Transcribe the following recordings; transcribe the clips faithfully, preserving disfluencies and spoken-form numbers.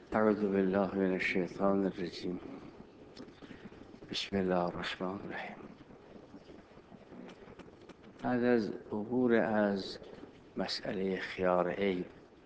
اعوذ بالله من الشیطان الرجیم. بسم الله الرحمن الرحیم. بعد از عبور از مسئله خیار عیب،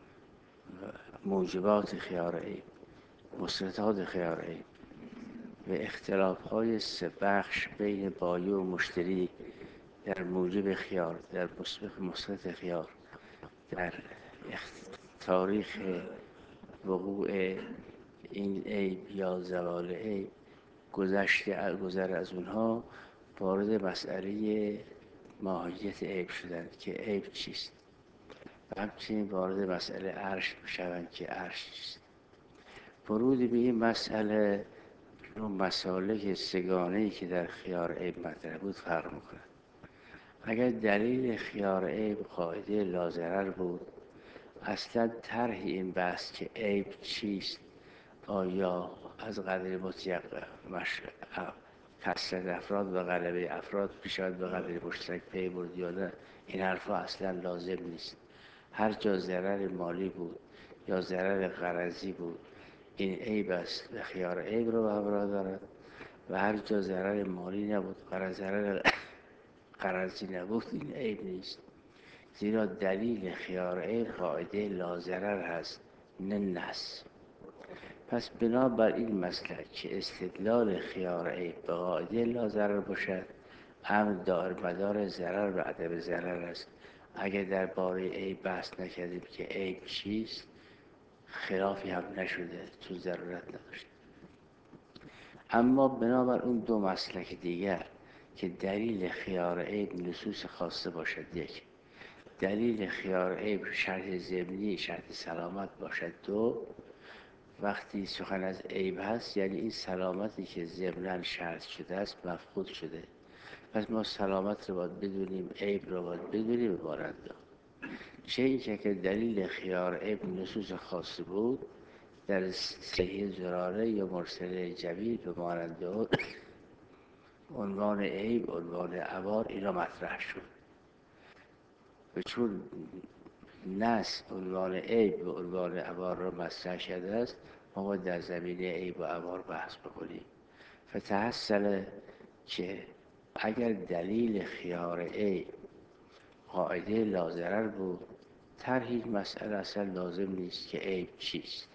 موجبات خیار عیب، مسرطات خیار عیب و اختلاف‌های سه بخش بین بایع و مشتری در موجب خیار، در مسرط خیار، در تاریخ وقوع این عیب یا زوال عیب، گذشته گذر از اونها وارد مسئله ماهیت عیب شدن که عیب چیست و همچنین وارد مسئله عرش بشوند که عرش چیست. ورود به این مسئله رو مسالک سگانه‌ای که در خیار عیب مطرح بود فرق می‌کند. اگر دلیل خیار عیب قاعده لاضرر بود، اصلا طرح این بحث که عیب چیست، آیا از قدر مطلق کسرت افراد و غلبه افراد پیشاد به قدر مشترک پی برد یا نه، این حرفا اصلا لازم نیست. هر جا ضرر مالی بود یا ضرر غرضی بود، این عیب است و خیار عیب رو به همراه دارد، و هر جا ضرر مالی نبود، ضرر غرضی نبود، این عیب نیست. زیرا دلیل خیار عیب قاعده لاضرر هست، نه نص. پس بنابر این مسئله که استدلال خیار عیب به قاعده لاضرر باشد، امر دائر مدار ضرر و عدم ضرر است. اگر در باره عیب بحث نکردیم که عیب چیست، خلافی هم نشده، تو ضرورت نداشت. اما بنابر اون دو مسلک دیگر که دلیل خیار عیب نصوص خاصه باشد، یک، دلیل خیار عیب شرط ضمنی شرط سلامت باشد، دو، وقتی سخن از عیب هست یعنی این سلامتی که ضمناً شرط شده است مفقود شده. پس ما سلامت رو باید بدونیم، عیب رو باید بدونیم و مانند. چه این که دلیل خیار عیب نصوص خاصه بود، در صحیح زراره یا مرسله جبیر به مانند عنوان عیب، عنوان عوار، اینا مطرح شد. و چون نص عنوان عیب و عنوان عوار را مطرح شده است، ما باید در زمینه عیب و عوار بحث بکنیم. فتحصل که اگر دلیل خیار عیب قاعده لاضرر بود، طرح این مسئله اصلا لازم نیست که عیب چیست.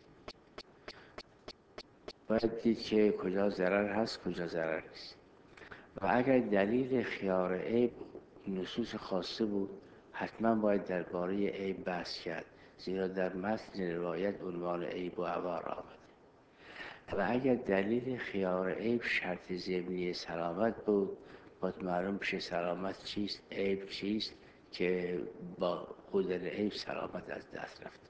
باید دید که کجا ضرر هست، کجا ضرر نیست. و اگر دلیل خیار عیب نصوص خاصه بود، حتما باید درباره عیب بحث کرد، زیرا در متن روایت عنوان عیب و عوار آمد. و اگر دلیل خیار عیب شرط ضمنی سلامت بود، باید معلوم بشه سلامت چیست، عیب چیست، که با بودن عیب سلامت از دست رفت.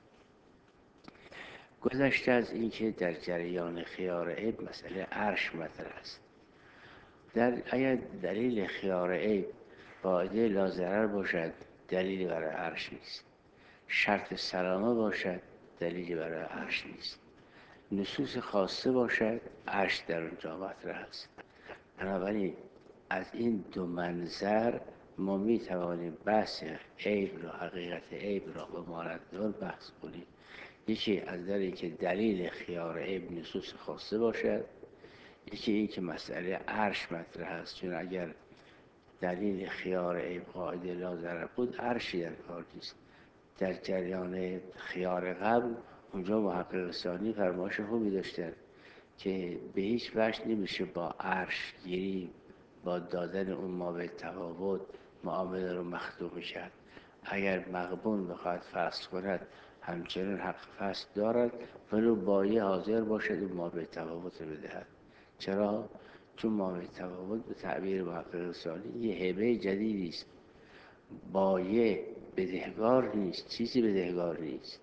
گذشته از این که در جریان خیار عیب مسئله عرش مطرح است. در اگر دلیل خیار عیب قاعده لاضرر باشد، دلیلی برای عرش نیست. شرط سلامه باشد، دلیلی برای عرش نیست. نصوص خاصه باشد، عرش در اونجا مطرح است. بنابراین از این دو منظر ما می توانیم بحث عیب را، حقیقت عیب را به مانند آن بحث کنیم. یکی از در این که دلیل خیار عیب نصوص خاصه باشد، یکی این که مسئله عرش مطرح است. چون اگر دلیل خیار عیب قاعده لاضرر بود، عرشی در کار نیست. در جریان خیار قبل اونجا محقق ثانی فرمایش خوبی داشتن که به هیچ وجه نمیشه با عرش گیری، با دادن اون مابع تفاوت معامله رو مخدوم کرد. اگر مغبون بخواد فصل کند، همچنین حق فصل دارد، ولو بایع حاضر باشد اون مابع تفاوت رو بدهد. چرا؟ چون مابع تفاوت به تعبیر محقق ثانی یه هبه جدیدی است. بایع بدهکار نیست، چیزی بدهکار نیست.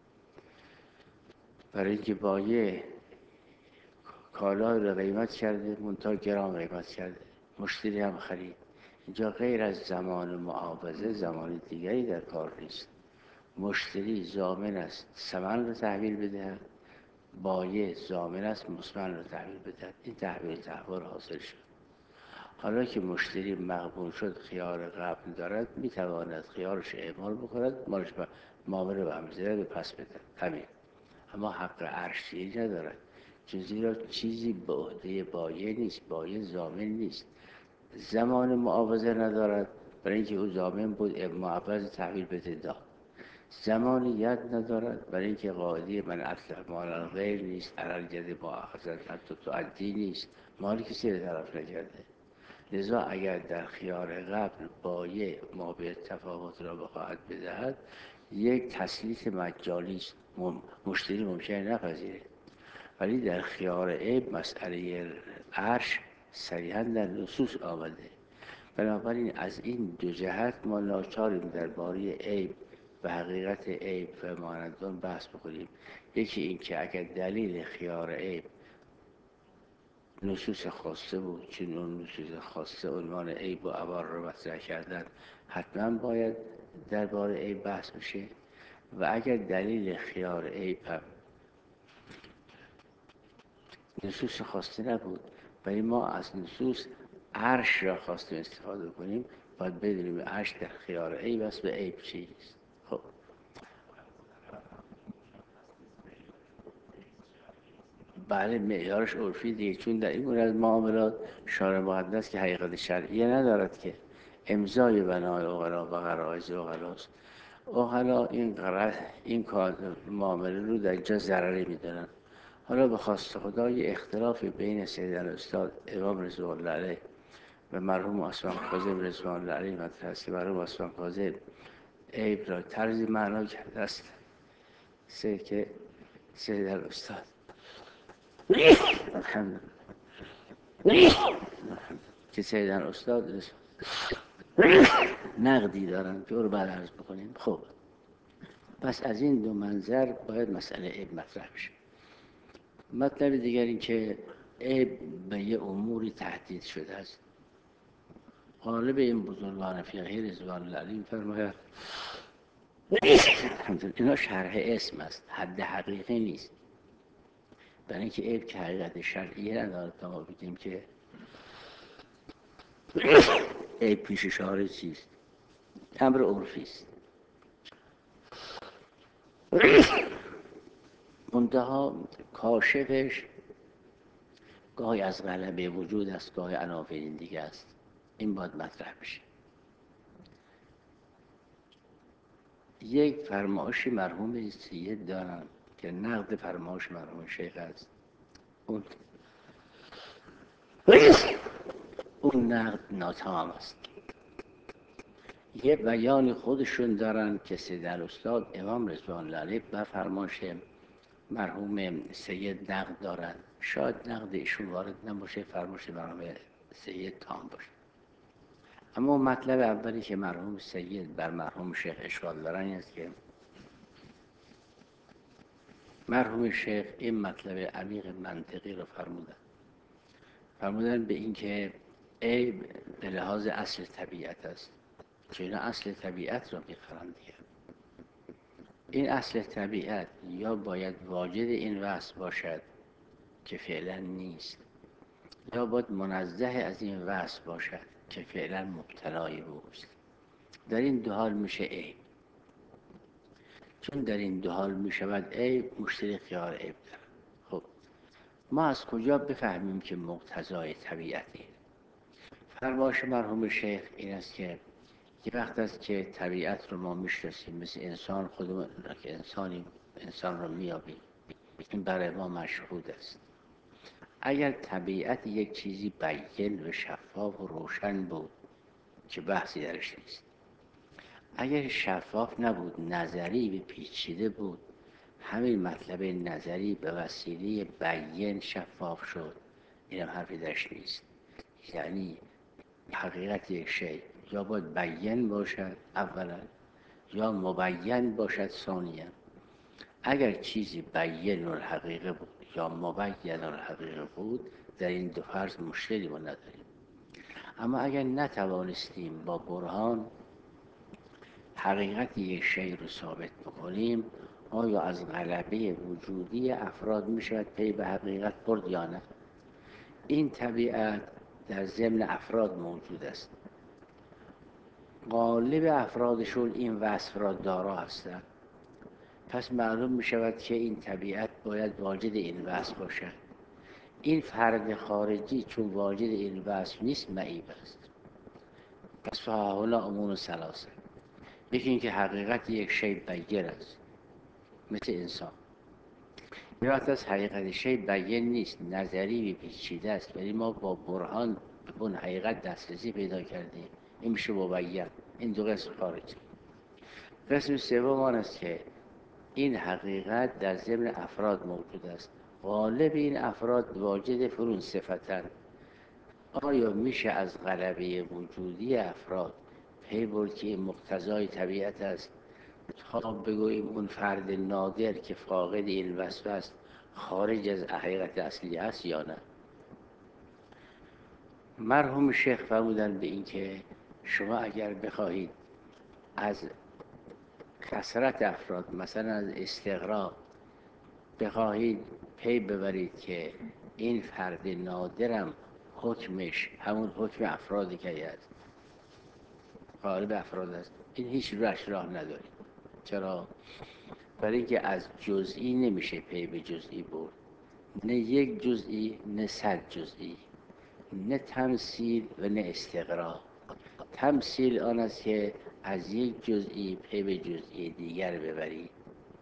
برای اینکه بایع کالای رو قیمت کرده، منتها گران قیمت کرده، مشتری هم خرید. اینجا غیر از زمان معاوضه زمان دیگری در کار نیست. مشتری ضامن است ثمن رو تحویل بدهد، بایع ضامن است مثمن رو تحویل بدهد. این تحویل تحول حاصل شد. حالا که مشتری مغبون شد، خیار قبل دارد، میتواند خیارش اعمال بکند، مالش معامله به همزه رو پس بدهد. همین. اما حق عرشی ندارد، چون زیرا چیزی به عهده بایع نیست، بایع ضامن نیست. زمان معاوضه ندارد برای اینکه او ضامن بود معوض تحویل بده داد. زمان ید ندارد برای اینکه قاعده من اطلق مال غیر نیست، علل جد معاخذت حتی تعدی نیست، مالی کسی رو طرف نکرده. لذا اگر در خیار قبل بایع ما به تفاوت را بخواهد بدهد، یک تسلیط مجالی است، مشتری ممکن نپذیره. ولی در خیار عیب مسئله عرش صریحا در نصوص آمده. بنابراین از این دو جهت ما ناچاریم درباره عیب و حقیقت عیب و مانندان بحث بکنیم. یکی این که اگر دلیل خیار عیب نصوص خاصه بود، چون اون نصوص خاصه عنوان عیب و عوار رو مطرح کردن، حتما باید درباره عیب بحث بشه. و اگر دلیل خیار عیب هم نصوص خاصه نبود ولی ما از نصوص عرش را خواستیم استفاده کنیم، باید بدونیم عرش در خیار عیب است و عیب چیست. خب بله، معیارش عرفی دیگه، چون در این گونه از معاملات شارع مقدس که حقیقت شرعیه ندارد که امضای بنای عقلا و غرایز عقلاست. عقلا این غرض این کار معامله رو در اینجا ضرری میدونن. حالا به خواست خدای اختلافی بین سیدنا استاد امام رضوان الله علیه و مرحوم عثمان کاظم رضوان الله علیه مطرح است که مرحوم عثمان کاظم عیب را طرزی معنا کرده است سه که سیدنا استاد که سیدنا استاد نقدی دارن که او رو بعد عرض بکنیم. خب پس از این دو منظر باید مسئله عیب مطرح بشه. مطلب دیگر این که عیب به یه اموری تهدید شده است. غالب این بزرگان فقهی رضوان الله علیهم فرماید اینا شرح اسم است، حد حقیقی نیست. برای اینکه عیب که حقیقت شرعیه ندارد تا ما بگیم که عیب پیش شارع چیست، امر عرفی است. منتها کاشفش گاهی از غلبه وجود است، گاهی عناوین دیگه است. این باید مطرح بشه. یک فرمایشی مرحوم سید دارم که نقد فرمایش مرحوم شیخ است. اون اون نقد ناتمام است. یه بیان خودشون دارن که سیدنا استاد امام رضوان الله علیه بر فرمایش مرحوم سید نقد دارن. شاید نقد ایشون وارد نباشه، فرمایش مرحوم سید تام باشه. اما مطلب اولی که مرحوم سید بر مرحوم شیخ اشکال دارن این است که مرحوم شیخ این مطلب عمیق منطقی رو فرمودن. فرمودن به این که عیب به لحاظ اصل طبیعت است که اینا اصل طبیعت رو میخوان دیگه. این اصل طبیعت یا باید واجد این وصف باشد که فعلا نیست، یا باید منزه از این وصف باشد که فعلا مبتلای اوست. در این دو حال میشه عیب. چون در این دو حال میشود عیب، مشتری خیار عیب دارد. خب ما از کجا بفهمیم که مقتضای طبیعتی؟ فرمایش مرحوم شیخ این است که یه وقت است که طبیعت رو ما میشناسیم، مثل انسان خودمون که انسانی انسان رو میابیم، این برای ما مشهود است. اگر طبیعت یک چیزی بیان و شفاف و روشن بود که بحثی درش نیست، اگر شفاف نبود، نظری و پیچیده بود، همین مطلب نظری به وسیله بیان شفاف شد، این هم حرفی درش نیست. یعنی حقیقت یک شی یا باید بیان باشد اولا یا مبین باشد ثانیا. اگر چیزی بیان الحقیقه بود یا مبین الحقیقه بود، در این دو فرض مشکلی ما نداریم. اما اگر نتوانستیم با برهان حقیقت یک شی رو ثابت بکنیم، آیا از غلبه وجودی افراد می شود پی به حقیقت برد یا نه؟ این طبیعت در ضمن افراد موجود است. غالب افرادشون این وصف را دارا هستند. پس معلوم می شود که این طبیعت باید واجد این وصف باشد. این فرد خارجی چون واجد این وصف نیست معیب است. پس فهاهنا امور ثلاثه. یکی این که حقیقت یک شی بین است مثل انسان. یه وقت از حقیقت شی بین نیست، نظری پیچیده است، ولی ما با برهان به اون حقیقت دسترسی پیدا کردیم، این میشه مبین. این دو قسم خارجی. قسم سوم آن است که این حقیقت در ضمن افراد موجود است. غالب این افراد واجد فرون صفتن. آیا میشه از غلبه وجودی افراد پی برد که این مقتضای طبیعت است تا بگوییم اون فرد نادر که فاقد این وصف است خارج از حقیقت اصلی است یا نه؟ مرحوم شیخ فرمودند به این که شما اگر بخواهید از کثرت افراد، مثلا از استقرا، بخواهید پی ببرید که این فرد نادرم حکمش همون حکم افرادی که است، غالب افراد است، این هیچ راه راه ندارید. چرا؟ برای اینکه از جزئی نمیشه پی به جزئی برد، نه یک جزئی نه صد جزئی، نه تمثیل و نه استقرا. تمثیل آن است که از یک جزئی پی به جزئی دیگر ببرید.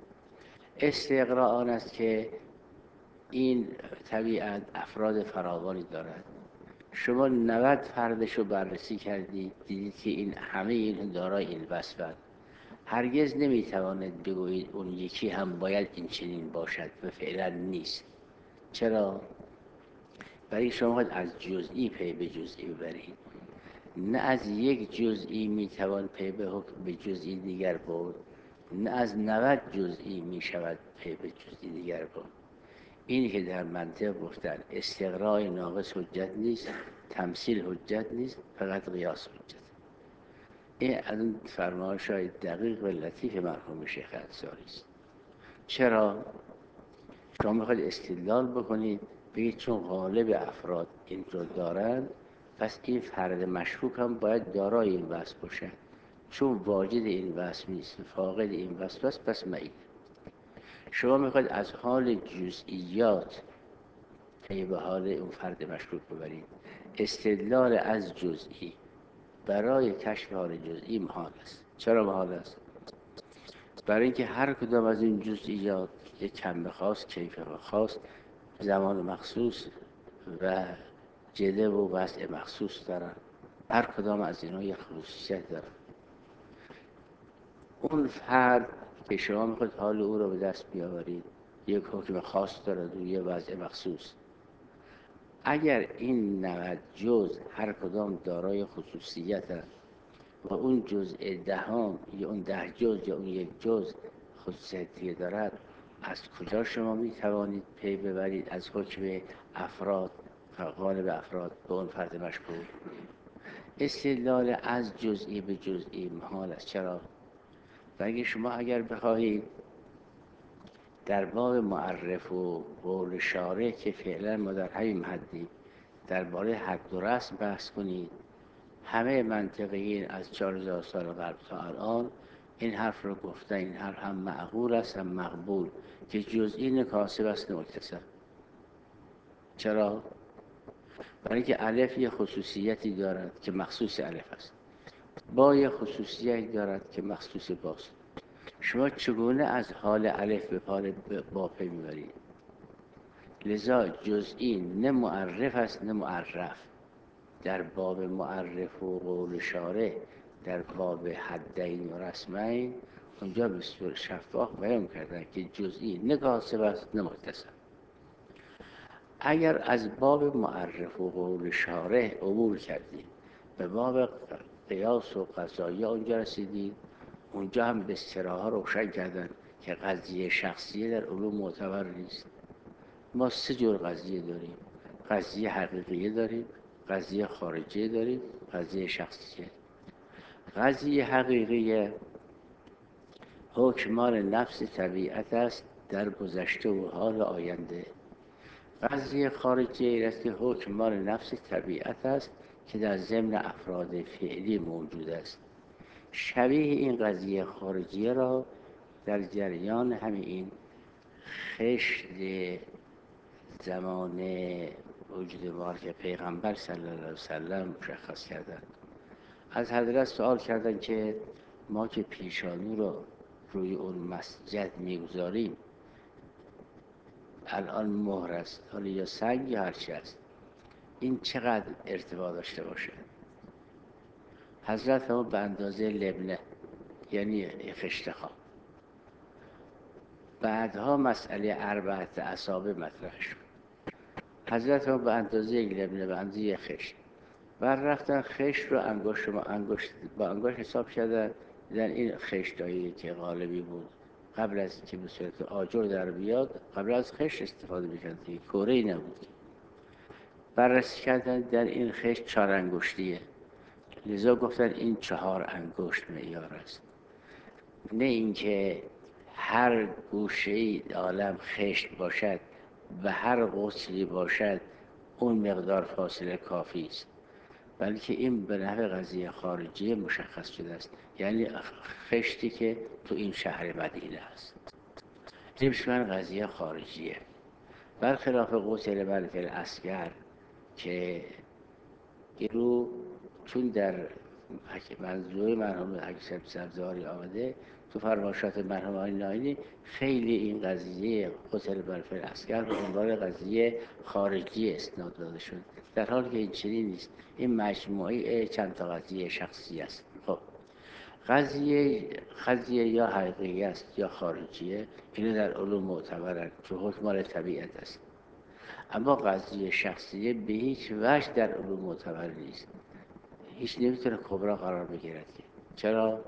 استقرا آن است که این طبیعت افراد فراوانی دارد. شما نود فردش رو بررسی کردید، دیدید که این همه این دارای این وصفند. هرگز نمیتواند بگویید اون یکی هم باید این چنین باشد و فعلا نیست. چرا؟ برای شما باید از جزئی پی به جزئی ببرید، نه از یک جزئی میتوان پی به حکم به جزئی دیگر برد، نه از نود جزئی میشود پی به جزئی دیگر برد. اینی که در منطق گفتن استقراء ناقص حجت نیست، تمثیل حجت نیست، فقط قیاس حجت. این از اون فرمایش‌های دقیق و لطیف مرحوم شیخ انصاری است. چرا؟ شما میخواید استدلال بکنید بگید چون غالب افراد این رو دارن، پس این فرد مشکوک هم باید دارای این وصف باشه. چون واجد این وصف نیست، فاقد این وصف است، پس معیب. شما میخواید از حال جزئیات پی به حال اون فرد مشکوک ببرید. استدلال از جزئی برای کشف حال جزئی محال است. چرا محال است؟ برای اینکه هر کدام از این جزئیات یک کم خاص، کیف خاص، زمان مخصوص و جده و وضع مخصوص دارن. هر کدام از اینها یک خصوصیت دارن. اون فرد که شما میخواید حال او رو به دست بیاورید یک حکم خاص دارد و یک وضع مخصوص. اگر این نود جز هر کدام دارای خصوصیت هست و اون جزء دهم یا اون ده جز یا اون یک جز خصوصیتی دارد، از کجا شما می توانید پی ببرید از حکم افراد، غالب افراد به اون فرد مشکوک؟ استدلال از جزئی به جزئی محال است. چرا؟ بلکه شما اگر بخواهید در باب معرف و قول شارع که فعلا ما در همین حدی درباره حد و رسم بحث کنید، همه منطقیین از چهار هزار سال قبل تا الان این حرف رو گفتن. این حرف هم معقول است هم مقبول که جزئی نه کاسب است نه مکتسب. چرا؟ برای که الف یه خصوصیتی دارد که مخصوص الف است، با یه خصوصیتی دارد که مخصوص باست. شما چگونه از حال الف به حال با پی میبرید؟ لذا جزئی نه معرف است نه معرف. در باب معرف و قول شارع در باب حدین و رسمین اونجا به صورت شفاف بیان کردن که جزئی نه کاسب است نه مکتسب. اگر از باب معرف و قول شارع عبور کردید به باب قیاس و قضایی اونجا رسیدید، اونجا هم به صراحه روشن کردن که قضیه شخصیه در علوم معتبر نیست. ما سه جور قضیه داریم: قضیه حقیقیه داریم، قضیه خارجیه داریم، قضیه شخصیه. قضیه حقیقیه حکم مال نفس طبیعت است در گذشته و حال آینده. قضیه خارجیه این است که حکم مال نفس طبیعت است که در ضمن افراد فعلی موجود است. شبیه این قضیه خارجیه را در جریان همین این خشت زمان وجود ما که پیغمبر صلی الله علیه وسلم مشخص کردن، از حضرت سوال کردن که ما که پیشانی رو روی اون مسجد میگذاریم، الان مهر است حالا یا سنگ یا هرچی است، این چقدر ارتفاع داشته باشه؟ حضرت ما به اندازه لبنه، یعنی خشت خواب. بعدها مسئله اربعت اصابع مطرح شد. حضرت ما به اندازه یک لبنه، به اندازه خشت، بعد رفتن خشت رو انگشت ما انگشت با انگشت حساب کردن، دیدن این خشتایی که غالبی بود قبل از که به صورت آجر در بیاد، قبل از خشت استفاده می‌کردن که کوره‌ای نبود. بررسی کردن در این خشت چهار انگشتیه، لذا گفتن این چهار انگشت معیار است. نه اینکه هر گوشه عالم خشت باشد و هر غسلی باشد اون مقدار فاصله کافی است، بلکه این به نحو قضیه خارجی مشخص شده است، یعنی خشتی که تو این شهر مدینه است. این بسیار قضیه خارجیه، برخلاف غسل بلفل اصغر که رو چون در منظور مرحوم حکیم سبزواری آمده، تو فرمایشات مرحوم آقای ناینی خیلی این قضیه غسل بلفل اصغر به عنوان قضیه خارجی اسناد داده شد، در حالی که این چنین نیست. این مجموعه چند تا قضیه شخصی است. خب قضیه قضیه یا حقیقی است یا خارجیه، اینو در علوم معتبرن که حکم طبیعت است. اما قضیه شخصیه به هیچ وجه در علوم معتبر نیست، هیچ نمیتونه کبرا قرار بگیرد. چرا؟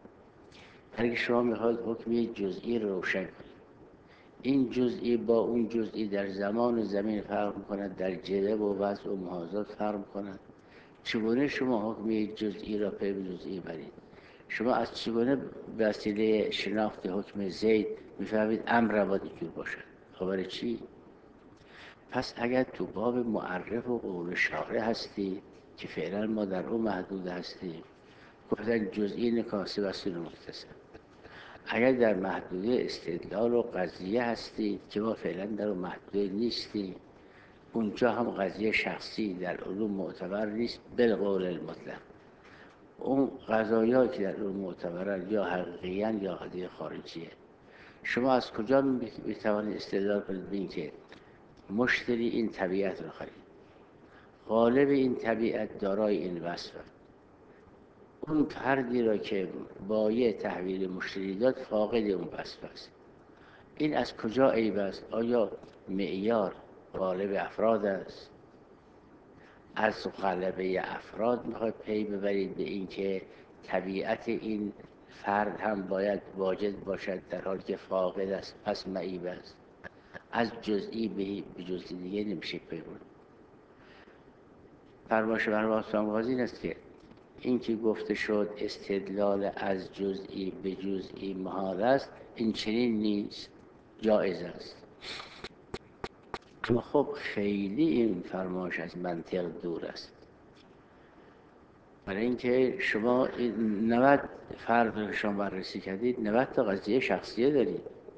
اگه شما میخواید حکمی جزئی روشن کنید، این جزئی با اون جزئی در زمان و زمین فرق میکند، در جلوه و وضع و محاذات فرق میکند. چگونه شما حکمی جزئی را پی به جزئی برید؟ شما از چگونه به وسیله شناخت حکم زید میفهمید امر را باید اینجور باشد؟ خبر چی؟ پس اگر تو باب معرف و قول شارع هستی که فعلا ما در اون محدود هستیم، گفتن جزئی نکاسه و سن مختصر. اگر در محدوده استدلال و قضیه هستی که ما فعلا در اون محدوده نیستیم، اونجا هم قضیه شخصی در علوم معتبر نیست بالقول المطلق. اون قضایایی که در علوم معتبرن یا حقیقیان یا قضیه خارجیه. شما از کجا میتوانید استدلال کنید به این که مشتری این طبیعت رو خرید، غالب این طبیعت دارای این وصفه، اون فردی را که بایع تحویل مشتری داد فاقد اون وصف است. این از کجا عیب است؟ آیا معیار غالب افراد است؟ از غلبه افراد میخواید پی ببرید به این که طبیعت این فرد هم باید واجد باشد در حالی که فاقد است، پس معیب است؟ از جزئی به جزئی دیگه نمیشه پی برد. فرمایش مرحوم آستان قاضی این است که این که گفته شد استدلال از جزئی به جزئی محال است، این چنین نیست، جایز است. خب خیلی این فرمایش از منطق دور است، برای اینکه شما نود فرد رو شما بررسی کردید، نود تا قضیه شخصیه دارید.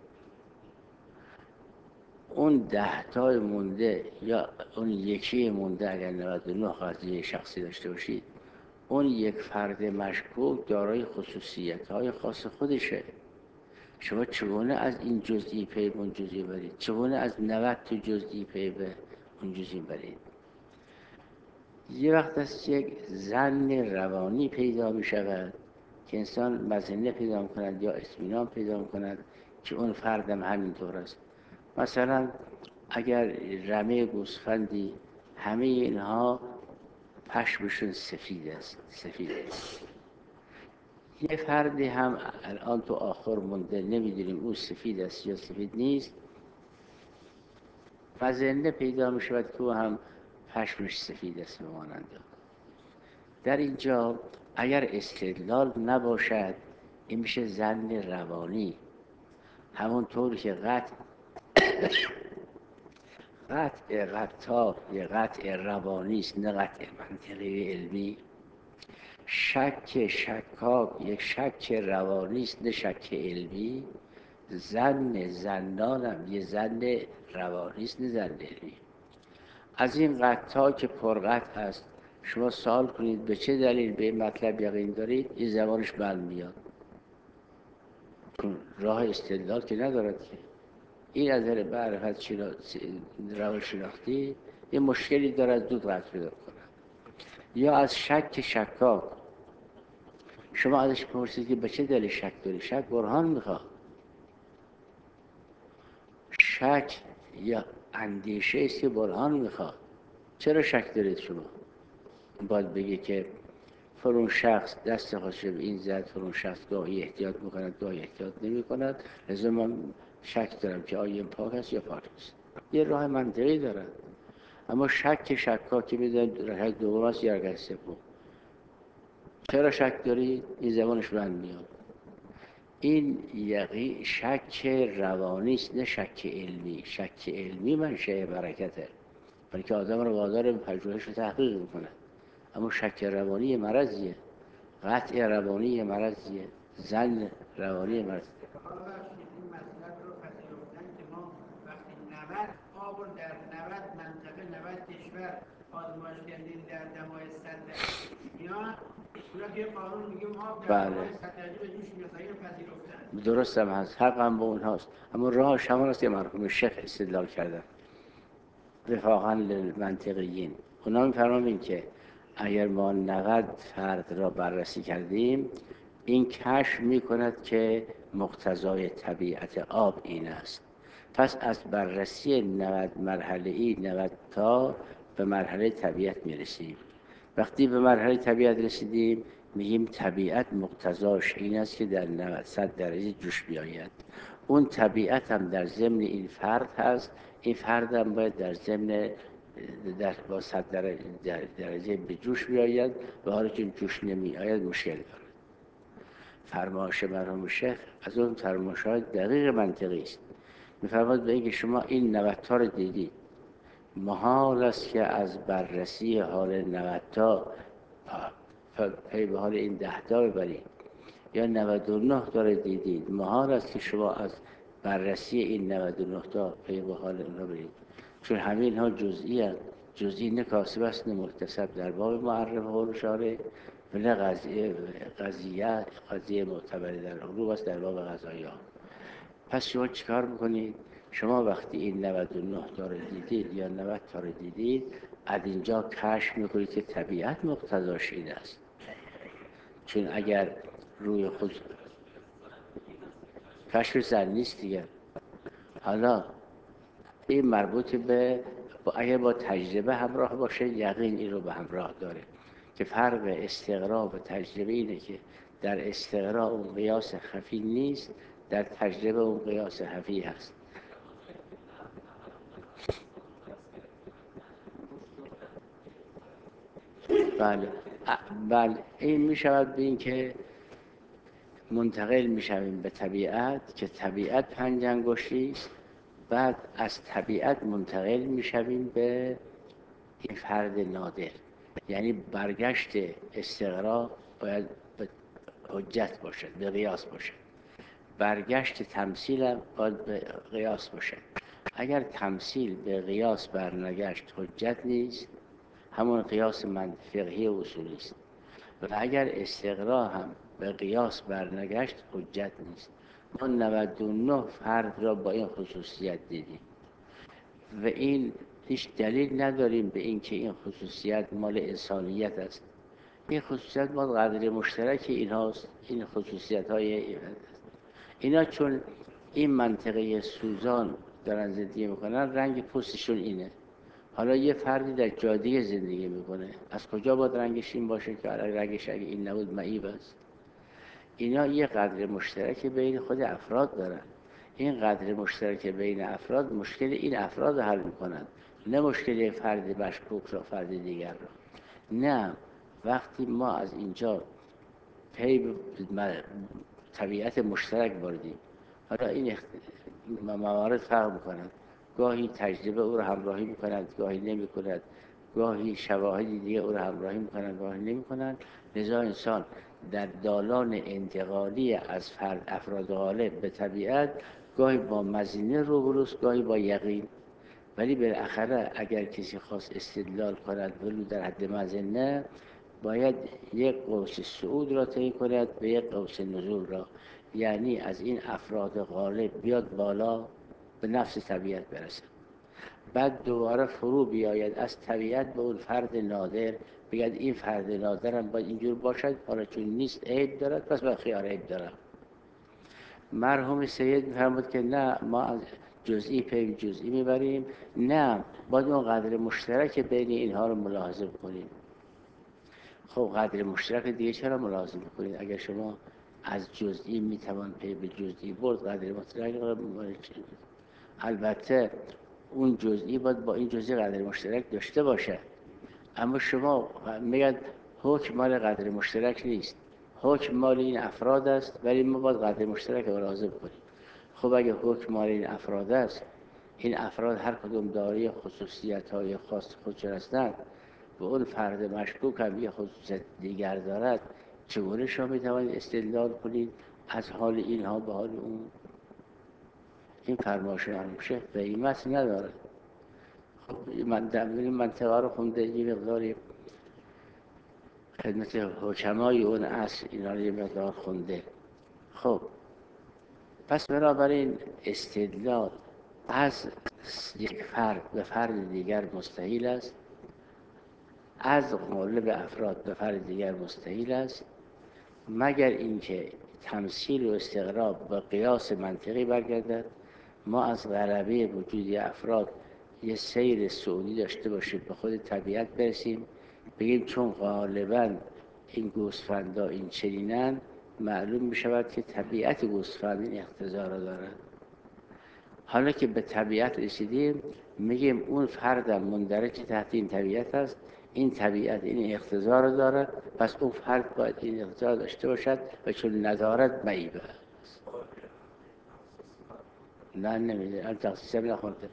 اون ده تای مونده یا اون یکی مونده اگر نود و نه قضیه شخصی داشته باشید، اون یک فرد مشکوک دارای خصوصیت‌های خاص خودشه. شما چگونه از این جزئی پی به اون جزئی برید؟ چگونه از نود تا جزئی پی به اون جزئی برید؟ یه وقت است یک ظن روانی پیدا می شود که انسان مظنه پیدا می کند یا اطمینان پیدا می کند که اون فردم همینطور است. مثلا اگر رمه گوسفندی همه اینها پشمشون سفید است سفید است یه فردی هم الان تو آخر مونده نمیدونیم اون سفید است یا سفید نیست، مظنه پیدا می شود که او هم پشمش سفید است بمانند. در اینجا اگر استدلال نباشد این میشه ظن روانی، همونطور که قطع قطع قطع یه قطع روانی است نه قطع منطقی علمی. شک شکاک یک شک روانی است نه شک علمی. زن زنانم یه زن روانیست، نه زن علمی. از این قطعا که پرقطع هست شما سوال کنید به چه دلیل به این مطلب یقین دارید، این زبانش بند میاد. راه استدلال که ندارد که. این از نظر معرفت روان شناختی یه مشکلی دارد، زود قطع پیدا کنه. یا از شک شکاک، شما ازش پرسید که به چه دلیل شک داری، شک برهان میخواد. شک یا اندیشه است که برهان میخواد. چرا شک دارید شما؟ باید بگی که فرون شخص دست خودش به این زد، فرون شخص گاهی احتیاط میکند گاهی احتیاط نمیکند، لذا من شک دارم که آیا این پاک است یا پاک است. یه راه منطقی دارد. اما شک شکاکی میدن راه دوم است یا راه سوم. چرا شک دارید؟ این زبانش بند میاد. این یقی شک روانی است، نه شک علمی. شک علمی منشأ برکته، برای که آدم رو وادار به پژوهش رو تحقیق میکنه. اما شک روانی مرضیه، قطع روانی مرضیه، زن روانی مرضیه. این مسئله رو پذیرفتن که ما وقتی نود آب رو در نود منطقه نود کشور آزمایش کردیم در دمای صد درجه میان، اونا که قانون میگه ما در دمای صد درجه به جوش میاد، این رو پذیرفتن. درست هم هست، حق هم به اونهاست. اما راهش همان است که مرحوم شیخ استدلال کردن وفاقاً للمنطقیین. اونا میفرمایند که اگر ما نود فرد را بررسی کردیم، این کشف میکند که مقتضای طبیعت آب این است. پس از بررسی نود مرحله‌ای نود تا به مرحله طبیعت میرسیم. وقتی به مرحله طبیعت رسیدیم میگیم طبیعت مقتضاش این است که در نود صد درجه جوش بیاید. اون طبیعت هم در ضمن این فرد هست. این فرد هم باید در ضمن در با صد درجه, در درجه به جوش بیاید و حالا که جوش نمی آید مشکل داره. فرمایش مرحوم شیخ از اون فرمایش‌های دقیق منطقی است. می‌فرماید به اینکه شما این نود تا رو دیدید، محال است که از بررسی حال نود تا پی به حال این ده تا ببرید. یا نود و نه تا رو دیدید، محال است که شما از بررسی این نود و نه تا پی به حال اونها برید، چون همین ها جزئی هست. جزئی نه کاسب است نه مکتسب در باب معرف قول شارع، و نه قضیه قضیه قضیه معتبر در علوم است در باب قضایا. پس شما چیکار میکنید؟ شما وقتی این نود و نه تا رو دیدید یا نود تا رو دیدید، از اینجا کشف میکنید که طبیعت مقتضاش این است. چون اگر روی خود کشف زن نیست دیگه. حالا این مربوط به اگر با تجربه همراه باشه، یقین این رو به همراه داره که فرق استقرا و تجربه اینه که در استقرا اون قیاس خفی نیست، در تجربه اون قیاس خفی هست. بله بله این می شود به این که منتقل می شویم به طبیعت که طبیعت پنج انگشتی است. بعد از طبیعت منتقل می شویم به این فرد نادر. یعنی برگشت استقرا باید به حجت باشد، به قیاس باشد. برگشت تمثیل هم باید به قیاس باشد. اگر تمثیل به قیاس برنگشت حجت نیست، همون قیاس منطقی اصولی است. و اگر استقرا هم به قیاس برنگشت حجت نیست. ما نود و نه فرد را با این خصوصیت دیدیم و این هیچ دلیل نداریم به اینکه این خصوصیت مال انسانیت است. این خصوصیت مال قدر مشترک اینهاست. این خصوصیت های اینا اینا چون این منطقه سوزان دارن زندگی میکنن، رنگ پوستشون اینه. حالا یه فردی در جاده زندگی میکنه، از کجا باید رنگش این باشه که رنگش اگه این نبود معیب است؟ اینا یه قدر مشترک بین خود افراد دارن. این قدر مشترک بین افراد مشکل این افراد حل میکنن، نه مشکل فرد مشکوک را، فرد دیگر را. نه، وقتی ما از اینجا پی طبیعت مشترک بردیم، حالا این موارد فرق میکنند. گاهی تجربه او را همراهی میکند، گاهی نمیکند، گاهی شواهدی دیگه او رو همراهی میکنن گاهی نمیکنن. لذا انسان در دالان انتقالی از فرد افراد غالب به طبیعت گاهی با مزینه روبروست گاهی با یقین، ولی بالاخره اگر کسی خواست استدلال کند ولو در حد مزینه باید یک قوس صعود را طی کند و یک قوس نزول را، یعنی از این افراد غالب بیاد بالا به نفس طبیعت برسد، بعد دوباره فرو بیاید از طبیعت به اون فرد نادر، بگید این فرد نادرم باید اینجور باشد، حالا چون نیست عیب دارد پس باید خیار عیب دارم. مرحوم سید میفرمود که نه، ما از جزئی پی جزئی میبریم، نه باید اون قدر مشترک بین اینها رو ملاحظه بکنیم. خب قدر مشترک دیگه چرا ملاحظه بکنید؟ اگر شما از جزئی میتوان پی به جزئی برد، قدر مشترک البته اون جزئی باید با این جزئی قدر مشترک داشته باشه، اما شما میگید حکم مال قدر مشترک نیست، حکم مال این افراد است، ولی ما باید قدر مشترک ملاحظه بکنیم. خب اگه حکم مال این افراد است، این افراد هر کدوم دارای خصوصیت‌های خاص خودشون هستند و اون فرد مشکوک هم یه خصوصیت دیگر دارد، چگونه شما میتوانید استدلال کنید از حال اینها به حال اون؟ این فرمایش مرحوم شیخ قیمت نداره. خب من در این منطقه رو خونده، یه مقداری خدمت حکمای اون عصر اینا رو یه مقدار خونده. خب پس بنابراین استدلال از یک فرد به فرد دیگر مستحیل است، از غالب افراد به فرد دیگر مستحیل است، مگر اینکه تمثیل و استقراب به قیاس منطقی برگردد. ما از غلبه وجودی افراد یه سیر سعودی داشته باشیم به خود طبیعت برسیم، بگیم چون غالباً این گوسفندا این چنینن، معلوم می شود که طبیعت گوسفند این اقتضا را دارد. حالا که به طبیعت رسیدیم میگیم اون فردم مندرج تحت این طبیعت است، این طبیعت این اقتضا را دارد، پس اون فرد باید این اقتضا داشته باشد و چون ندارد معیبه است. نه نمیده، الان تخصیصم نخونده،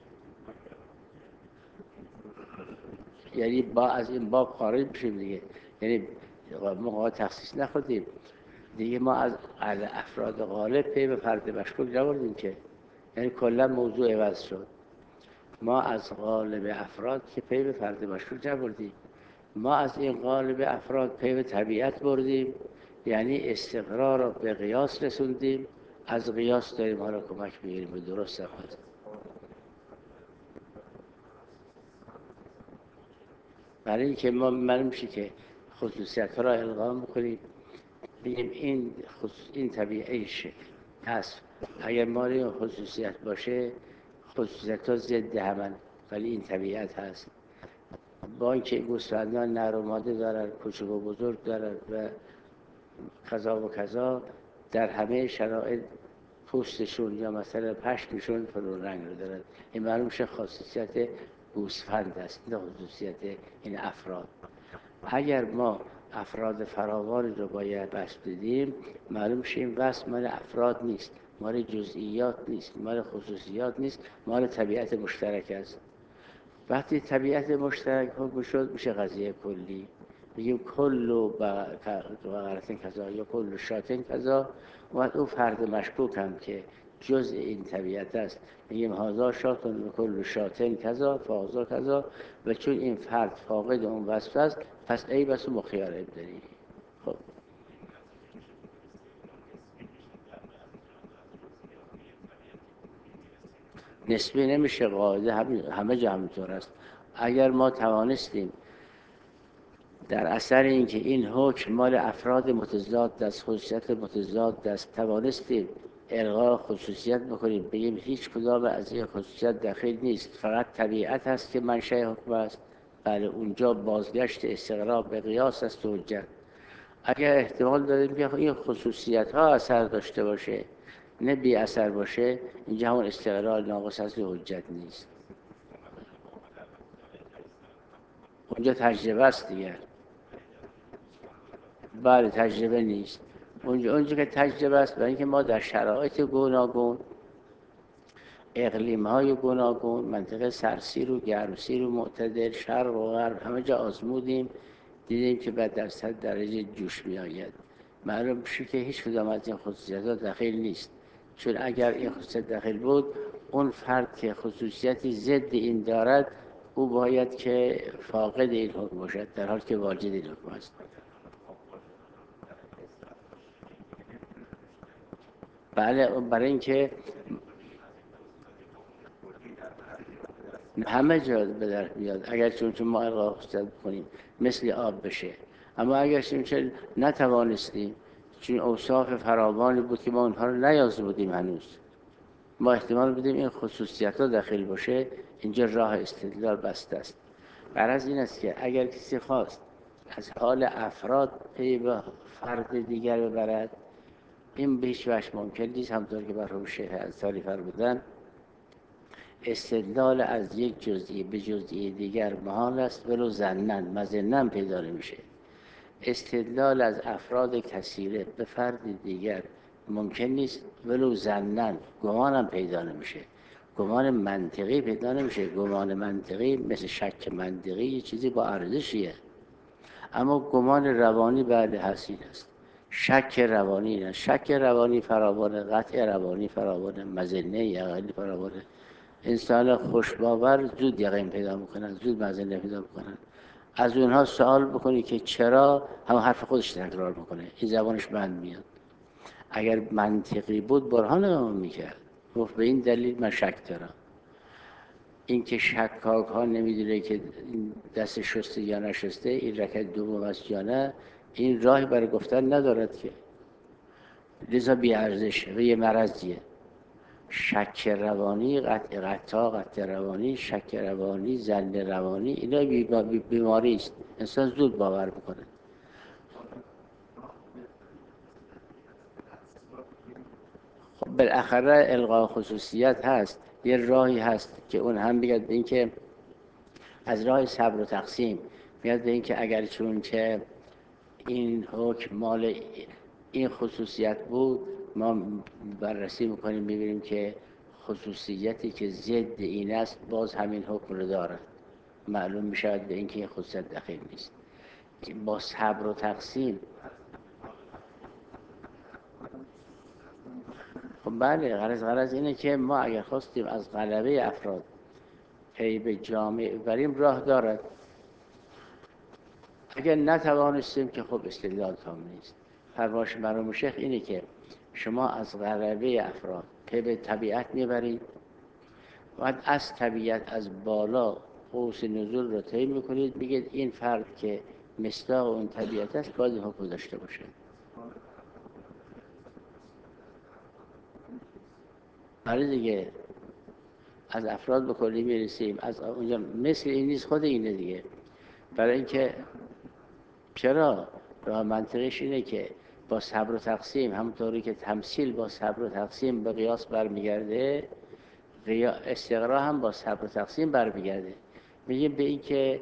یعنی با از این باب خارج بشیم دیگه، یعنی ما تخصیص نخوردیم دیگه، ما از افراد غالب پی به فرد مشکوک نبردیم که، یعنی کلا موضوع عوض شد. ما از غالب افراد که پی به فرد مشکوک نبردیم، ما از این غالب افراد پی به طبیعت بردیم، یعنی استقرار را به قیاس رسوندیم، از قیاس داریم حالا کمک بگیریم به درست هست. برای اینکه ما معلوم میشه که خصوصیت ها را القا میکنیم، بگیم این خصوص این طبیعیش هست، اگر مال این خصوصیت باشه خصوصیت ها ضد همن، ولی این طبیعت هست. با اینکه گوسفندان نر و ماده دارن، کوچک و بزرگ دارن و کذا و کذا، در همه شرایط پوستشون یا مثلا پشمشون فرو رنگ رو دارن. این معلوم میشه خاصیت گوسفند است، نه خصوصیت این افراد. اگر ما افراد فراوانی رو باید بس بدیم، معلوم میشه این بس مال افراد نیست، مال جزئیات نیست، مال خصوصیات نیست، مال طبیعت مشترک است. وقتی طبیعت مشترک حکم شد میشه قضیه کلی، میگیم کل بقرتن کذا یا کل شاتن کذا، و اون فرد مشکوک هم که جزء این طبیعت است میگیم هازا شاتن و کل شاتن کذا فازا کذا، و چون این فرد فاقد اون وصف است پس ای بس مخیار عیب داری. خب نسبی نمیشه، قاعده همه جا همینطور است. اگر ما توانستیم در اثر اینکه این حکم مال افراد متضاد است، خصوصیت متضاد است، توانستیم الغا خصوصیت بکنیم، بگیم هیچ کدام از این خصوصیت داخل نیست، فقط طبیعت است که منشأ حکم است، بله اونجا بازگشت استقرار به قیاس است و حجت. اگر احتمال داریم که این خصوصیت ها اثر داشته باشه نه بی اثر باشه، اینجا همون استقرار ناقص از حجت نیست، اونجا تجربه است دیگر. بله تجربه نیست اونجا، اونجا که تجربه است، برای اینکه ما در شرایط گوناگون اقلیم های گوناگون، منطقه سرسیر و گرمسیر و معتدل، شرق و غرب، همه جا آزمودیم، دیدیم که بعد در صد درجه جوش می آید. معلوم میشه که هیچ کدام از این خصوصیت‌ها دخیل نیست، چون اگر این خصوصیت دخیل بود، اون فرد که خصوصیتی ضد این دارد، او باید که فاقد این حکم باشد، در حالی که واجد این حکم است. بله، برای اینکه همه جا به در بیاد، اگر چون چون ما القا خصوصیت کنیم مثل آب بشه. اما اگر چون نتوانستیم، چون اوصاف فراوانی بود که ما اونها رو نیازمودیم هنوز، ما احتمال بدیم این خصوصیت ها داخل باشه، اینجا راه استدلال بسته است. غرض این است که اگر کسی خواست از حال افراد پی به فرد دیگر ببرد، این به هیچ وجه ممکن نیست. همطور که مرحوم شیخ انصاری فرمودند، استدلال از یک جزئی به جزئی دیگر محال است، ولو ظنن، مظنن پیدا نمیشه. استدلال از افراد کثیره به فرد دیگر ممکن نیست، ولو ظنن، گمانم پیدا نمیشه. گمان منطقی پیدا نمیشه. گمان منطقی مثل شک منطقی یه چیزی با ارزشیه، اما گمان روانی بعد حسین است. شک روانی نه، شک روانی فراوانه، قطع روانی فراوانه، مظنه یقینی فراوانه. انسان خوشباور زود یقین پیدا میکنن، زود مظنه پیدا میکنن. از اونها سوال بکنی که چرا، هم حرف خودش تکرار میکنه، این زبانش بند میاد. اگر منطقی بود برهان امام میکرد، گفت به این دلیل من شک دارم. این که شکاک ها نمیدونه که دست شسته یا نشسته، این رکعت دوم است یا نه، این راهی برای گفتن ندارد که، لذا بی ارزش و یه مرضیه. شک روانی، قطع قطع قطع روانی، شک روانی، ظن روانی، اینا بیماری است، انسان زود باور میکنه. خب بالاخره الغاء خصوصیت هست، یه راهی هست که اون هم بیاد به این که از راه صبر و تقسیم بیاد به این که اگر چون که این حکم مال این خصوصیت بود، ما بررسی میکنیم ببینیم که خصوصیتی که ضد این است باز همین حکم رو داره، معلوم میشود به اینکه این خصوصیت دخیل نیست. با صبر و تقسیم، خب بله، غرض غرض اینه که ما اگر خواستیم از غلبه افراد پی به جامعه بریم، راه دارد. اگر نتوانستیم که خب استدلال تام نیست. فرمایش مرحوم شیخ اینه که شما از غلبه افراد پی به طبیعت میبرید، بعد از طبیعت از بالا قوس نزول رو طی میکنید، میگید این فرد که مصداق اون طبیعت است باید حکم داشته باشه. برای دیگه از افراد به کلی میرسیم، از اونجا مثل این نیست، خود اینه دیگه. برای اینکه چرا؟ راه منطقیش اینه که با صبر و تقسیم، همونطوری که تمثیل با صبر و تقسیم به قیاس برمیگرده، استقرا هم با صبر و تقسیم برمیگرده. میگیم به این که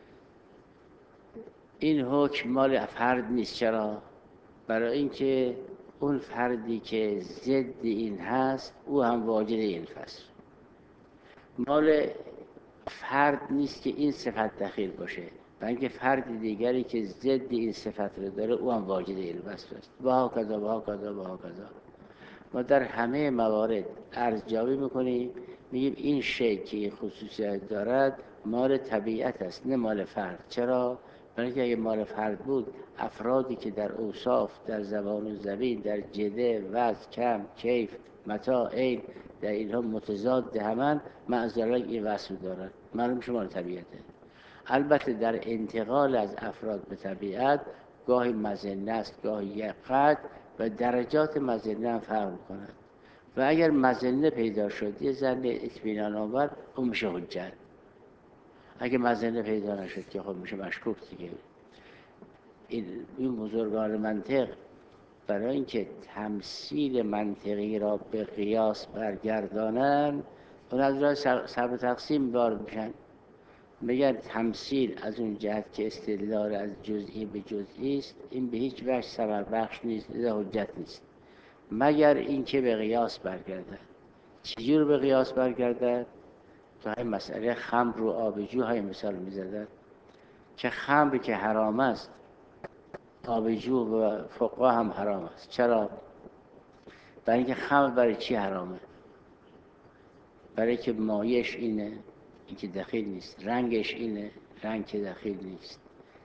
این حکم مال فرد نیست. چرا؟ برای اینکه اون فردی که ضد این هست او هم واجد این فصل. مال فرد نیست که این صفت دخیل باشه، و اینکه فرد دیگری که ضد این صفت رو داره او هم واجد این فصل است. و ها کذا و ها کذا و ها کذا. ما در همه موارد ارزیابی میکنیم، میگیم این شی که این خصوصیت دارد مال طبیعت است، نه مال فرد. چرا؟ برای اینکه اگه مال فرد بود، افرادی که در اوصاف، در زبان و زبین، در جده، وزن، کم، کیف، متاع، عین، در اینها متضاد همن، معذرت این وصف دارد، معلوم شما طبیعته. البته در انتقال از افراد به طبیعت گاهی مظنه است، گاهی یقت، و درجات مظنه هم فرق می‌کند. و اگر مظنه پیدا شد یه ذره اطمینان آور، اون میشه حجت. اگه مظنه پیدا نشد که خب میشه مشکوک دیگه. این این بزرگان منطق برای اینکه تمثیل منطقی را به قیاس برگردانن، اون از راه صبر تقسیم بار میشن. میگن تمثیل از اون جهت که استدلال از جزئی به جزئی است، این به هیچ وجه ثمر بخش نیست، حجت نیست، مگر اینکه به قیاس برگردد. چجور به قیاس برگردد؟ تو همین مسئله خمر رو آبجو های مثال میزدن که خمری که حرام است آبجو و فقها هم حرام است. چرا؟ برای اینکه خمر برای چی حرامه؟ برای که مایش اینه، این که دخیل نیست. رنگش اینه، رنگ که دخیل نیست.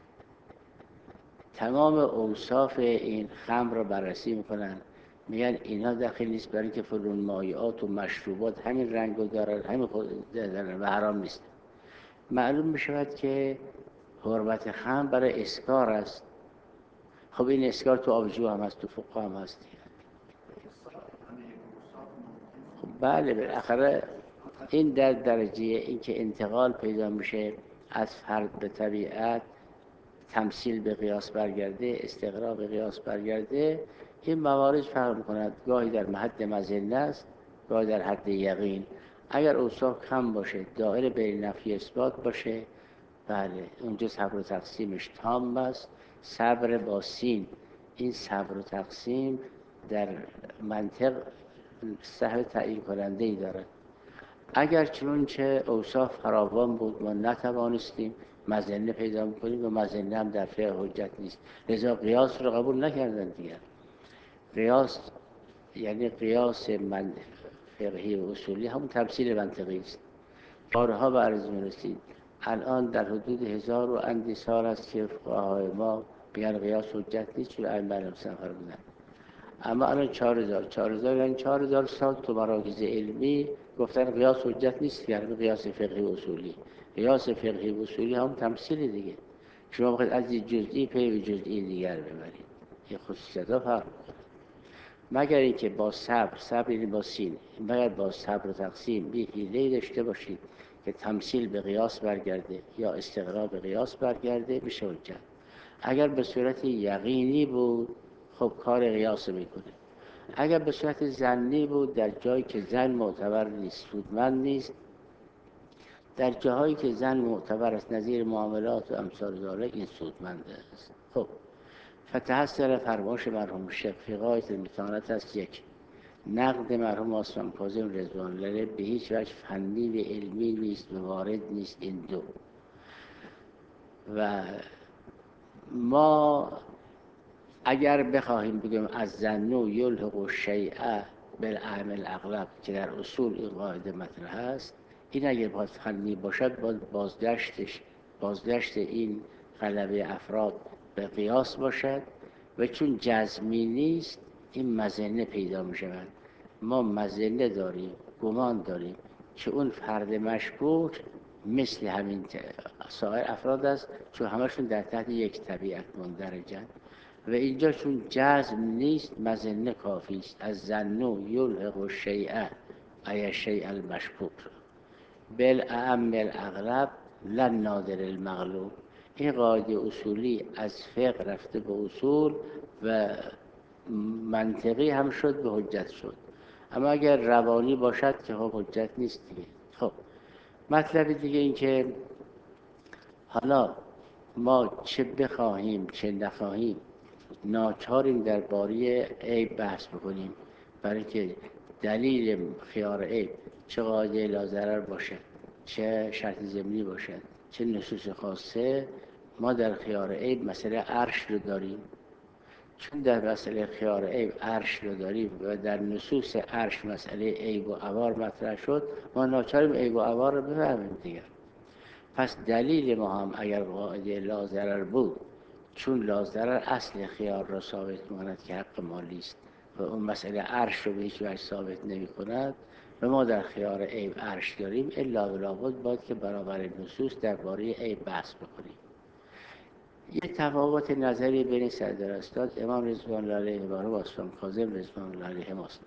تمام اوصاف این خمر رو بررسی میکنن، میگن اینا دخیل نیست برای اینکه فلان مایعات و مشروبات همین رنگ رو دارن، همین خود دارن و حرام نیست. معلوم میشود که حرمت خمر برای اسکار است. خب این اسکار تو آبجو هم هست، تو فقها هم هست. خب بله، بالاخره این در درجه این که انتقال پیدا میشه از فرد به طبیعت، تمثیل به قیاس برگرده، استقرا به قیاس برگرده، این موارد فرق میکند. گاهی در حد مظنه است، گاهی در حد یقین. اگر اوصاف کم باشه، دائره بین نفی اثبات باشه، بله اونجا صبر و تقسیمش تام است. صبر با سین، این صبر و تقسیم در منطق سهم تعیین کننده ای دارد. اگر چنانچه اوصاف فراوان بود ما نتوانستیم، مظنه پیدا میکنیم و مظنه هم در فقه حجت نیست، لذا قیاس رو قبول نکردن دیگر. قیاس یعنی قیاس من فقهی و اصولی همون تمثیل منطقی است. بارها به عرض می‌رسید الان در حدود هزار و اندی سال است که فقهای ما بیان قیاس حجت نیست، چون ائمه علیهم السلام فرمودن. اما الان چهار هزار چهار هزار یعنی چهار هزار سال تو مراکز علمی گفتن قیاس حجت نیست، یعنی قیاس فقهی و اصولی. قیاس فقهی و اصولی هم تمثیل دیگه. شما باید از جزئی پی به جزئی دیگر ببرید، این خصوصیت‌ها فرق مگر اینکه با صبر، صبر یعنی با سین، مگر با صبر و تقسیم بی حیله‌ای داشته باشید که تمثیل به قیاس برگرده یا استقرا به قیاس برگرده، بشه حجت. اگر به صورت یقینی بود خب کار قیاس میکنه. اگر به صورت ظنی بود، در جایی که ظن معتبر نیست، سودمند نیست، در جاهایی که ظن معتبر است نظیر معاملات و امثال ذالک، این سودمند است. خب فتحسر فرمایش مرحوم شیخ فی غایت المتانت است. یک، نقد مرحوم عثمان کاظم رضوان الله علیه به هیچ وجه فنی و علمی نیست و وارد نیست. این دو. و ما اگر بخواهیم بگیم از ظنوا یلحق الشیء بالاعمال الاغلب که در اصول این قاعده مطرح است، این اگر باز فنی باشد باز بازگشتش بازگشت این غلبه افراد به قیاس باشد، و چون جزمی نیست این مظنه پیدا می شود. ما مظنه داریم، گمان داریم که اون فرد مشکوک مثل همین سایر افراد است، چون همشون در تحت یک طبیعت مندرجن. و اینجا چون جزم نیست مظنه کافی است. از ظنوا یلحق الشیء ای الشیء المشکوک بالاعم الاغلب لا النادر المغلوب. این قاعده اصولی از فقه رفته به اصول و منطقی هم شد به حجت شد. اما اگر روانی باشد که خب حجت نیست دیگه. خب مطلب دیگه این که حالا ما چه بخواهیم چه نخواهیم ناچاریم درباره عیب بحث بکنیم، برای که دلیل خیار عیب چه قاعده لا ضرر باشه، چه شرط ضمنی باشه، چه نصوص خاصه، ما در خیار عیب مسئله عرش رو داریم. چون در مسئله خیار عیب عرش رو داریم و در نصوص عرش مسئله عیب و عوار مطرح شد، ما ناچاریم عیب و عوار رو بفهمیم دیگر. پس دلیل ما هم اگر قاعده لا ضرر بود، چون لا ضرر اصل خیار را ثابت می‌کند که حق مالی است و اون مسئله عرش رو به هیچ وجه ثابت نمی‌کند و ما در خیار عیب عرش داریم، الا و لابد باید که برابر نصوص درباره عیب بحث بکنیم. یه تفاوت نظری بین سردرستاد امام رضوان الله علیه و مرحوم عثمان کاظم رضوان الله علیه ماست.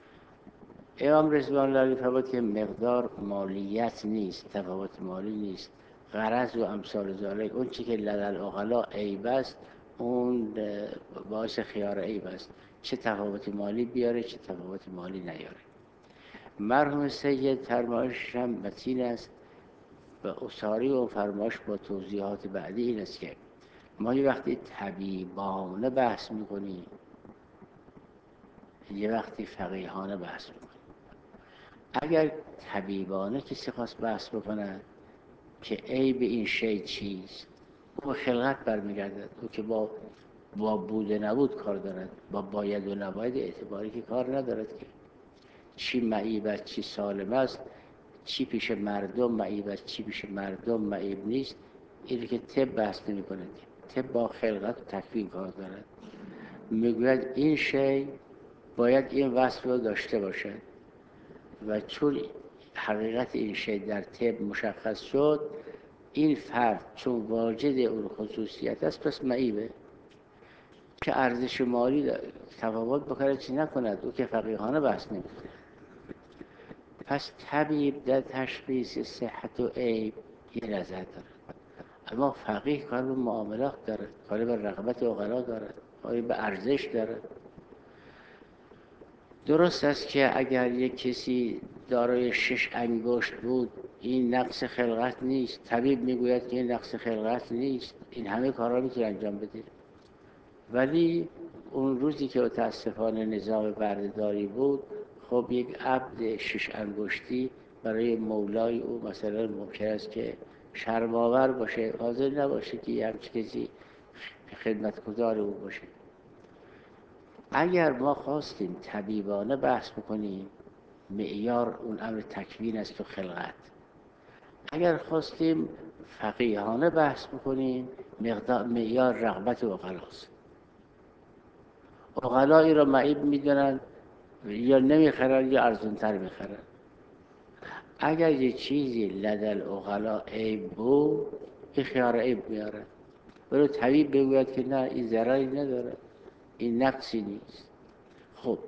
امام رضوان الله علیه فرمود که مقدار مالیت نیست، تفاوت مالی نیست، غرض و امثال ذالک، اون چی که لدل عقلا عیب است اون باعث خیار عیب است، چه تفاوت مالی بیاره چه تفاوت مالی نیاره. مرحوم سید فرمایش هم متین است و اصاری و فرمایش با توضیحات بعدی این است که ما یه وقتی طبیبانه بحث میکنیم، یه وقتی فقیهانه بحث میکنیم. اگر طبیبانه کسی خواست بحث بکنه که عیب این شی چیست، او خلقت برمیگردد. او که با با بود و نبود کار دارد، با باید و نباید اعتباری که کار ندارد که چی معیب است چی سالم است، چی پیش مردم معیب است چی پیش مردم معیب نیست. این که طب بحث نمی کند. طب با خلقت و تکوین کار دارد. میگوید این شی باید این وصف رو داشته باشد و چون حقیقت این شی در طب مشخص شد، این فرد چون واجد اون خصوصیت است پس معیبه. که ارزش مالی تفاوت بکنه چی نکند، او که فقیهانه بحث نمی‌کند. پس طبیب در تشخیص صحت و عیب یه نظر دارد، اما فقیه کار به معاملات دارد، کار به رغبت عقلا دارد، کار به ارزش دارد. درست است که اگر یک کسی دارای شش انگشت بود این نقص خلقت نیست، طبیب میگوید که این نقص خلقت نیست، این همه کارها میتونه انجام بده. ولی اون روزی که متاسفانه نظام بردهداری بود، خب یک عبد شش انگشتی برای مولای او مثلا ممکن است که شرم‌آور باشه، حاضر نباشه که یه همچین کسی خدمتگزار او باشه. اگر ما خواستیم طبیبانه بحث بکنیم، معیار اون امر تکوین است و خلقت. اگر خواستیم فقیهانه بحث بکنیم، مقدار معیار رغبت و عقلاست. عقلایی را معیب میدونن یا نمیخرن یا ارزونتر میخرن. اگر یه چیزی لدل عقلا عیب بود، این خیار عیب میاره، ولی طبیب بگوید که نه این ضرری نداره، این نقصی نیست. خب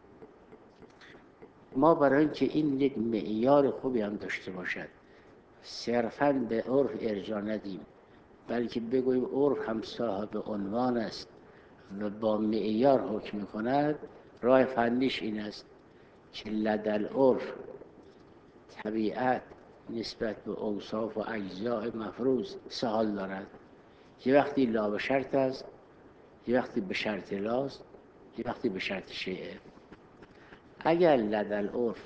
ما برای اینکه این یک معیار خوبی هم داشته باشد، صرفاً به عرف ارجاع ندیم، بلکه بگوییم عرف هم صاحب عنوان است و با معیار حکم کند. راه فنیش این است که لدل عرف طبیعت نسبت به اوصاف و اجزاء مفروض سهال دارد. یه وقتی لا به شرط است، یه وقتی به شرط لاست، یه وقتی به شرط شیعه. اگر لدل عرف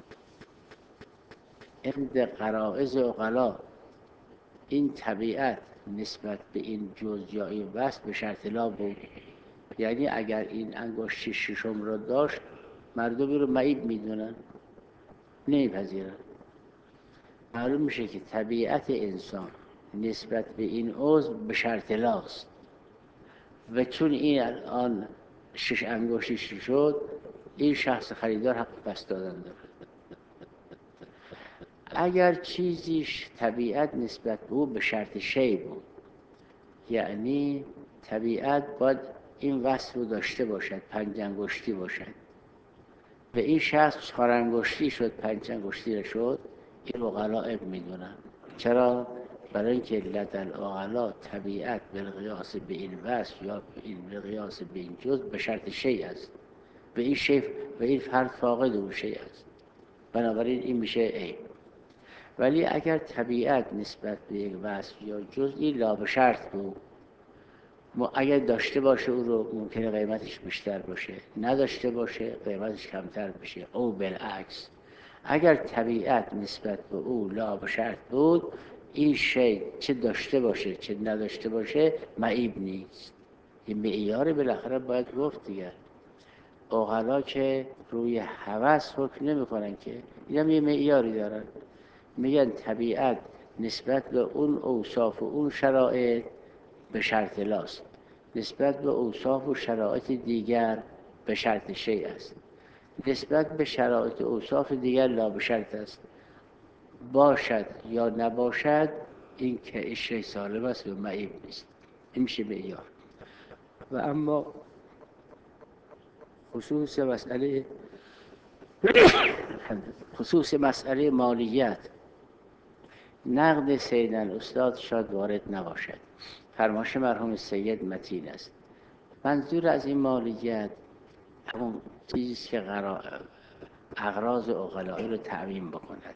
عند غرائز عقلا این طبیعت نسبت به این جز یا این وصف به شرط لا بود، یعنی اگر این انگشت ششم را داشت مردمی رو معیب میدونن، نمیپذیرن. معلوم میشه که طبیعت انسان نسبت به این عضو به شرط لاست و چون این الان شش انگشتش شد، این شخص خریدار حق پس دادن داره. اگر چیزیش طبیعت نسبت به او به شرط شی بود، یعنی طبیعت باید این وصف رو داشته باشد، پنج انگشتی باشد و این شخص چهار انگشتی شد، پنج انگشتی نشد، این عقلا عیب میدونن. چرا؟ برای اینکه لدل عقلا طبیعت بالقیاس به این وصف یا این بالقیاس به این جزء به شرط شی است، به این شی و این فرد فاقد اون شی است، بنابراین این میشه عیب. ولی اگر طبیعت نسبت به یک وصف یا جزئی لا به شرط بود، اگر داشته باشه او رو ممکنه قیمتش بیشتر باشه، نداشته باشه قیمتش کمتر بشه، او بالعکس. اگر طبیعت نسبت به او لا به شرط بود، این شی چه داشته باشه چه نداشته باشه معیب نیست. این معیار بالاخره باید گفت دیگر. عقلا که روی هوس حکم نمی کنن که، اینم یه معیاری دارن. میگن طبیعت نسبت به اون اوصاف و اون شرایط به شرط لاست، نسبت به اوصاف و شرایط دیگر به شرط شی است، نسبت به شرایط و اوصاف دیگر لا به شرط است. باشد یا نباشد این که این شی سالم است و معیب نیست. این میشه معیار. و اما خصوص مسئله خصوص مسئله مالیت، نقد سید الاستاد شاید وارد نباشد. فرمایش مرحوم سید متین است. منظور از این مالیت همون چیزی که اغراض عقلایی رو تعمیم بکند.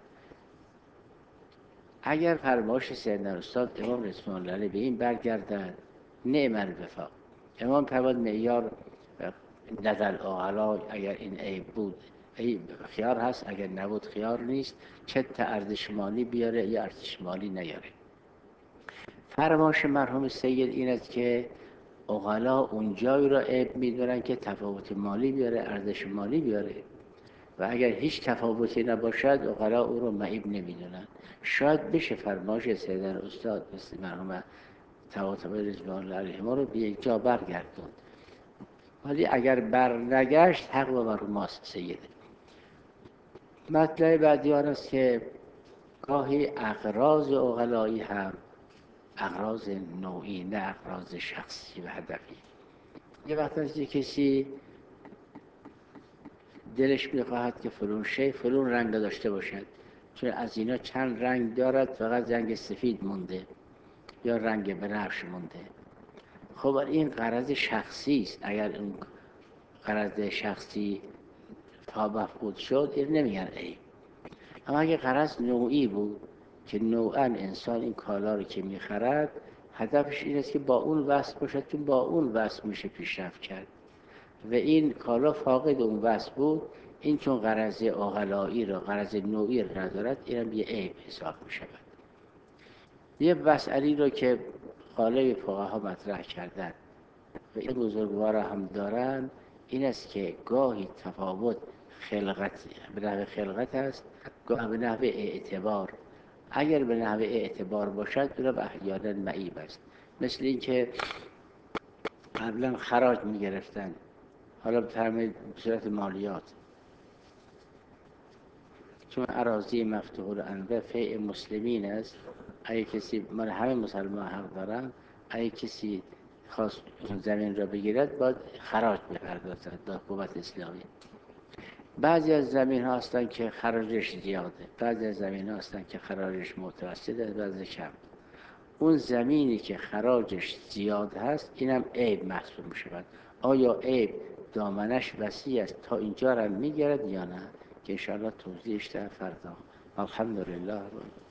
اگر فرمایش سید الاستاد امام رضوان الله علیه به این برگردد، نعم الوفاق. امام فرمود معیار نزل عقلا اگر این عیب بود ای خیار هست، اگر نبود خیار نیست، چه ارزش مالی بیاره یا ارزش مالی نیاره. فرمایش مرحوم سید این است که عقلا اونجایی را عیب میدونن که تفاوت مالی بیاره، ارزش مالی بیاره، و اگر هیچ تفاوتی نباشد عقلا او رو معیب نمیدونن. شاید بشه فرمایش سیدن استاد مثل مرحوم طباطبایی رضوان الله علیهما رو به یک جا برگردوند، ولی اگر بر نگشت حق و بر ماست سیده. مطلب بعدی آن است که گاهی اغراض عقلایی هم اغراض نوعی، نه اغراض شخصی و هدفی. یه وقت از یه کسی دلش میخواهد که فلون شی فلون رنگ داشته باشد، چون از اینا چند رنگ دارد، فقط رنگ سفید مونده یا رنگ بنفش مونده. خب این غرض شخصی است. اگر اون غرض شخصی تا مفقود شد این نمیگن عیب. اما اگه غرض نوعی بود که نوعاً انسان این کالا رو که میخرد هدفش این است که با اون وصل باشد، چون با اون وصل میشه پیشرفت کرد و این کالا فاقد اون وصل بود، این چون غرض عقلایی را، غرض نوعی را ندارد، اینم یه عیب حساب میشود. یه مسئله رو که قالب فقها مطرح کردن و این بزرگوار هم دارن این است که گاهی تفاوت خلقت به نحو خلقت است، گاه به نحو اعتبار. اگر به نحو اعتبار باشد اون را احیانا معیب است. مثل این که قبلا خراج می گرفتن، حالا به صورت مالیات، چون اراضی مفتوح الانواع فیء مسلمین است، اگه کسی، من همه مسلمان حق دارن، اگه کسی خواست زمین را بگیرد باید خراج بپردازد به حکومت اسلامی. بعضی از زمین ها هستن که خراجش زیاده، بعضی از زمین ها هستن که خراجش متوسطه، بعضی کم. اون زمینی که خراجش زیاد هست اینم عیب محسوب می شود. آیا عیب دامنش وسیع است تا اینجا را میگرد یا نه، که انشاءالله توضیحش در فردا. الحمدلله.